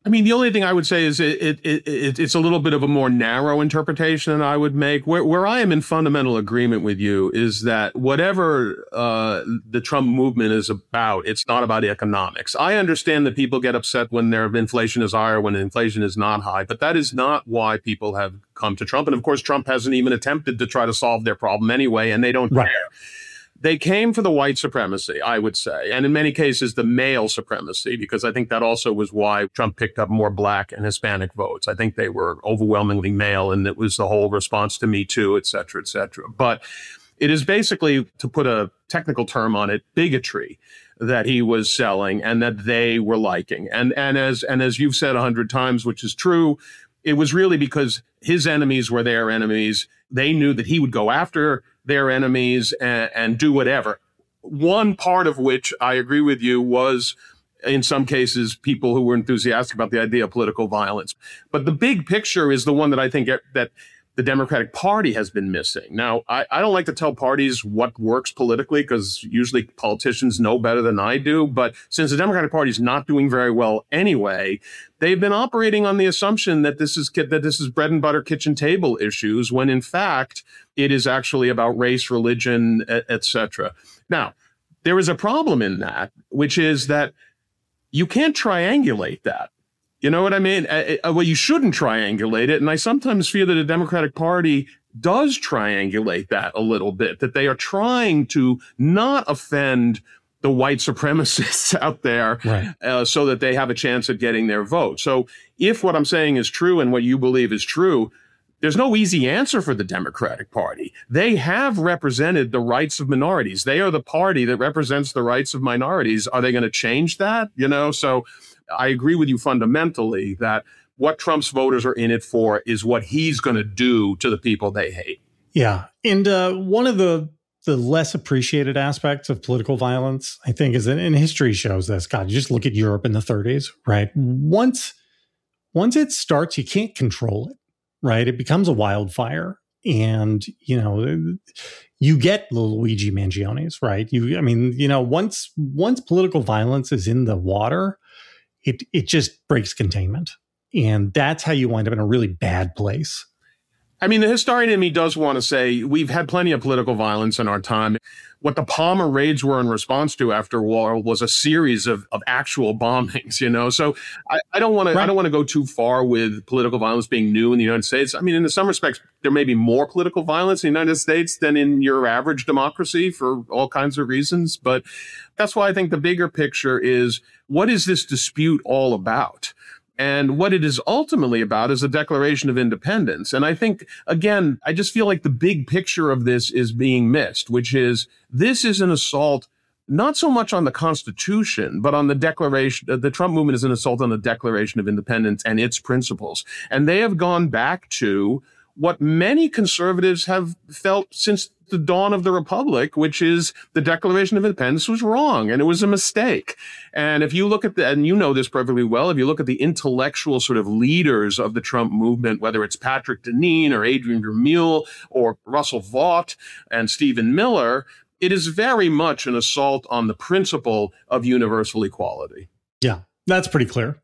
I mean, the only thing I would say is it, it, it, it it's a little bit of a more narrow interpretation than I would make. Where where I am in fundamental agreement with you is that whatever uh, the Trump movement is about, it's not about economics. I understand that people get upset when their inflation is higher, when inflation is not high, but that is not why people have come to Trump. And of course, Trump hasn't even attempted to try to solve their problem anyway, and they don't right. care. They came for the white supremacy, I would say, and in many cases, the male supremacy, because I think that also was why Trump picked up more black and Hispanic votes. I think they were overwhelmingly male, and it was the whole response to Me Too, et cetera, et cetera. But it is basically, to put a technical term on it, bigotry that he was selling and that they were liking. And and as and as you've said a hundred times, which is true, it was really because his enemies were their enemies. They knew that he would go after their enemies and, and do whatever. One part of which I agree with you was, in some cases, people who were enthusiastic about the idea of political violence. But the big picture is the one that I think that the Democratic Party has been missing. Now, I, I don't like to tell parties what works politically because usually politicians know better than I do. But since the Democratic Party is not doing very well anyway, they've been operating on the assumption that this is that this is bread and butter kitchen table issues, when in fact it is actually about race, religion, et cetera. Now, there is a problem in that, which is that you can't triangulate that. You know what I mean? Uh, well, you shouldn't triangulate it. And I sometimes fear that the Democratic Party does triangulate that a little bit, that they are trying to not offend the white supremacists out there, right. uh, so that they have a chance at getting their vote. So if what I'm saying is true and what you believe is true, there's no easy answer for the Democratic Party. They have represented the rights of minorities. They are the party that represents the rights of minorities. Are they going to change that? You know, so I agree with you fundamentally that what Trump's voters are in it for is what he's going to do to the people they hate. Yeah. And uh, one of the the less appreciated aspects of political violence, I think, is that, and history shows this. God, you just look at Europe in the thirties, right? Once, once it starts, you can't control it, right? It becomes a wildfire. And, you know, you get the Luigi Mangionis, right? You, I mean, you know, once once political violence is in the water, it it just breaks containment. And that's how you wind up in a really bad place. I mean, the historian in me does want to say we've had plenty of political violence in our time. What the Palmer raids were in response to after war was a series of, of actual bombings, you know. So I, I don't want right. to I don't want to go too far with political violence being new in the United States. I mean, in some respects, there may be more political violence in the United States than in your average democracy for all kinds of reasons. But that's why I think the bigger picture is, what is this dispute all about? And what it is ultimately about is a Declaration of Independence. And I think, again, I just feel like the big picture of this is being missed, which is this is an assault not so much on the Constitution, but on the Declaration. The Trump movement is an assault on the Declaration of Independence and its principles. And they have gone back to what many conservatives have felt since the dawn of the Republic, which is the Declaration of Independence was wrong and it was a mistake. And if you look at the, and you know this perfectly well, if you look at the intellectual sort of leaders of the Trump movement, whether it's Patrick Deneen or Adrian Vermeule or Russell Vought and Stephen Miller, it is very much an assault on the principle of universal equality. Yeah, that's pretty clear.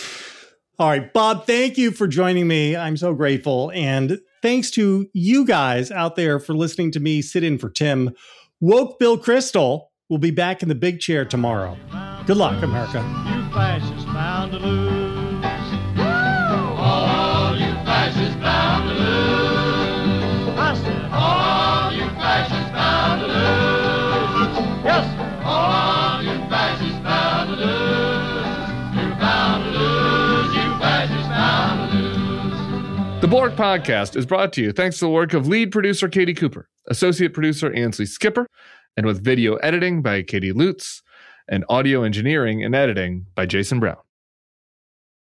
All right, Bob, thank you for joining me. I'm so grateful. And thanks to you guys out there for listening to me sit in for Tim. Woke Bill Kristol will be back in the big chair tomorrow. Good luck, America. You fascists bound to lose. All you fascists bound to lose. I said, all you fascists bound to lose. Yes, sir. All you fascists bound to lose. You're bound to lose. You fascists bound to lose. The Blork Podcast is brought to you thanks to the work of lead producer Katie Cooper, associate producer Ansley Skipper, and with video editing by Katie Lutz, and audio engineering and editing by Jason Brown.